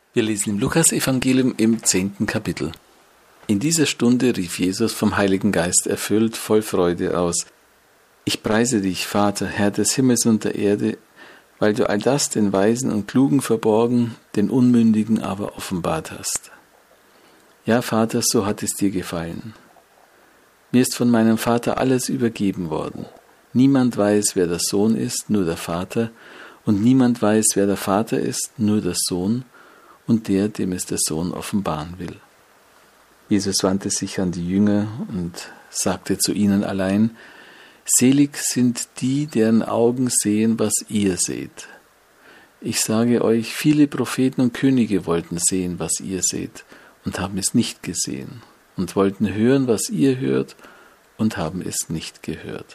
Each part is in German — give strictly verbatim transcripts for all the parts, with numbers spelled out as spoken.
Wir lesen im Lukas-Evangelium im zehnten Kapitel. In dieser Stunde rief Jesus vom Heiligen Geist erfüllt, voll Freude aus: Ich preise dich, Vater, Herr des Himmels und der Erde, weil du all das den Weisen und Klugen verborgen, den Unmündigen aber offenbart hast. Ja, Vater, so hat es dir gefallen. Mir ist von meinem Vater alles übergeben worden. Niemand weiß, wer der Sohn ist, nur der Vater, und niemand weiß, wer der Vater ist, nur der Sohn und der, dem es der Sohn offenbaren will. Jesus wandte sich an die Jünger und sagte zu ihnen allein: Selig sind die, deren Augen sehen, was ihr seht. Ich sage euch, viele Propheten und Könige wollten sehen, was ihr seht, und haben es nicht gesehen, und wollten hören, was ihr hört, und haben es nicht gehört.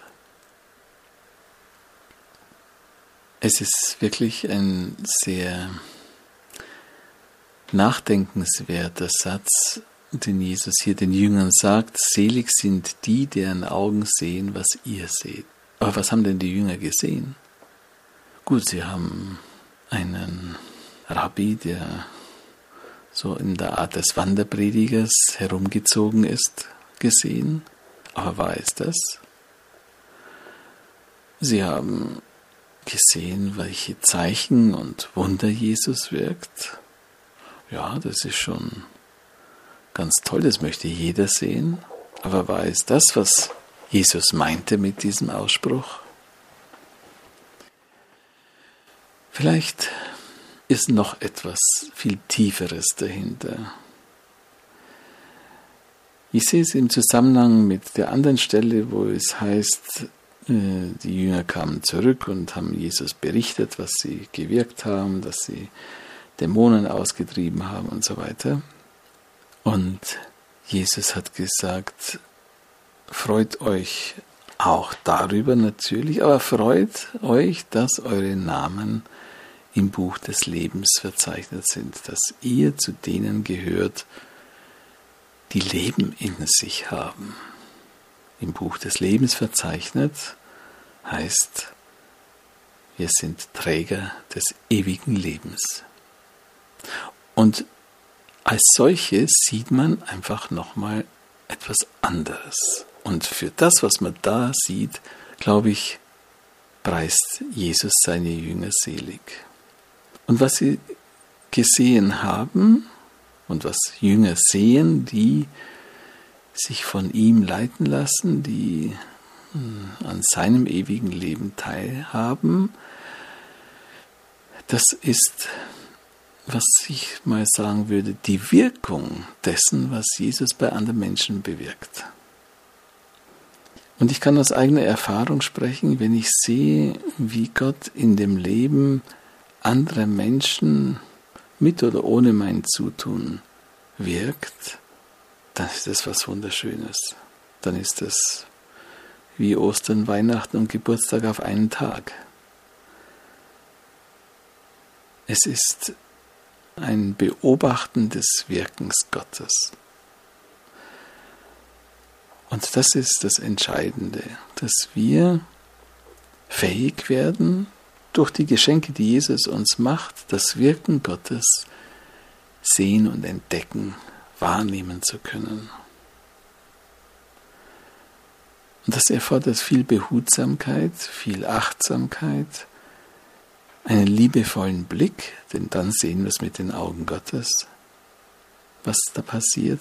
Es ist wirklich ein sehr nachdenkenswerter Satz, den Jesus hier den Jüngern sagt: Selig sind die, deren Augen sehen, was ihr seht. Aber was haben denn die Jünger gesehen? Gut, sie haben einen Rabbi, der so in der Art des Wanderpredigers herumgezogen ist, gesehen. Aber war es das? Sie haben gesehen, welche Zeichen und Wunder Jesus wirkt. Ja, das ist schon ganz toll, das möchte jeder sehen. Aber war es das, was Jesus meinte mit diesem Ausspruch? Vielleicht ist noch etwas viel Tieferes dahinter. Ich sehe es im Zusammenhang mit der anderen Stelle, wo es heißt, die Jünger kamen zurück und haben Jesus berichtet, was sie gewirkt haben, dass sie Dämonen ausgetrieben haben und so weiter. Und Jesus hat gesagt, freut euch auch darüber natürlich, aber freut euch, dass eure Namen im Buch des Lebens verzeichnet sind, dass ihr zu denen gehört, die Leben in sich haben. Im Buch des Lebens verzeichnet heißt, wir sind Träger des ewigen Lebens. Und als solche sieht man einfach nochmal etwas anderes. Und für das, was man da sieht, glaube ich, preist Jesus seine Jünger selig. Und was sie gesehen haben und was Jünger sehen, die sich von ihm leiten lassen, die an seinem ewigen Leben teilhaben, das ist, was ich mal sagen würde, die Wirkung dessen, was Jesus bei anderen Menschen bewirkt. Und ich kann aus eigener Erfahrung sprechen, wenn ich sehe, wie Gott in dem Leben anderer Menschen mit oder ohne mein Zutun wirkt, dann ist das was Wunderschönes. Dann ist das wie Ostern, Weihnachten und Geburtstag auf einen Tag. Es ist ein Beobachten des Wirkens Gottes. Und das ist das Entscheidende, dass wir fähig werden, durch die Geschenke, die Jesus uns macht, das Wirken Gottes sehen und entdecken, wahrnehmen zu können. Und das erfordert viel Behutsamkeit, viel Achtsamkeit, einen liebevollen Blick, denn dann sehen wir es mit den Augen Gottes, was da passiert.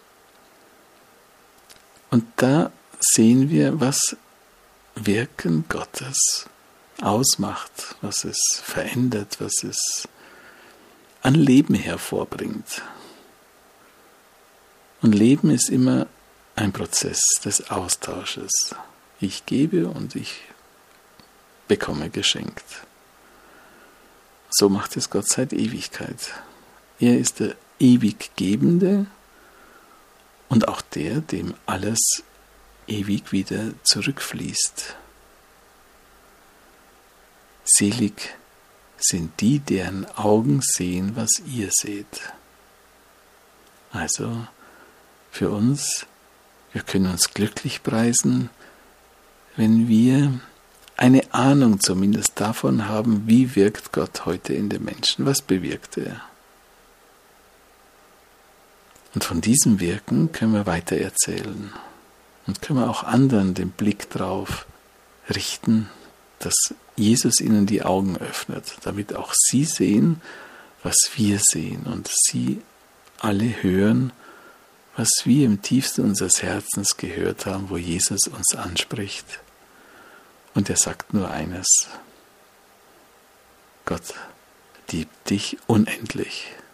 Und da sehen wir, was Wirken Gottes ausmacht, was es verändert, was es an Leben hervorbringt. Und Leben ist immer ein Prozess des Austausches. Ich gebe und ich bekomme geschenkt. So macht es Gott seit Ewigkeit. Er ist der ewig Gebende und auch der, dem alles ewig wieder zurückfließt. Selig sind die, deren Augen sehen, was ihr seht. Also für uns, wir können uns glücklich preisen, wenn wir eine Ahnung zumindest davon haben, wie wirkt Gott heute in den Menschen, was bewirkt er. Und von diesem Wirken können wir weitererzählen und können wir auch anderen den Blick drauf richten, dass Jesus ihnen die Augen öffnet, damit auch sie sehen, was wir sehen und sie alle hören, was wir im tiefsten unseres Herzens gehört haben, wo Jesus uns anspricht. Und er sagt nur eines: Gott liebt dich unendlich.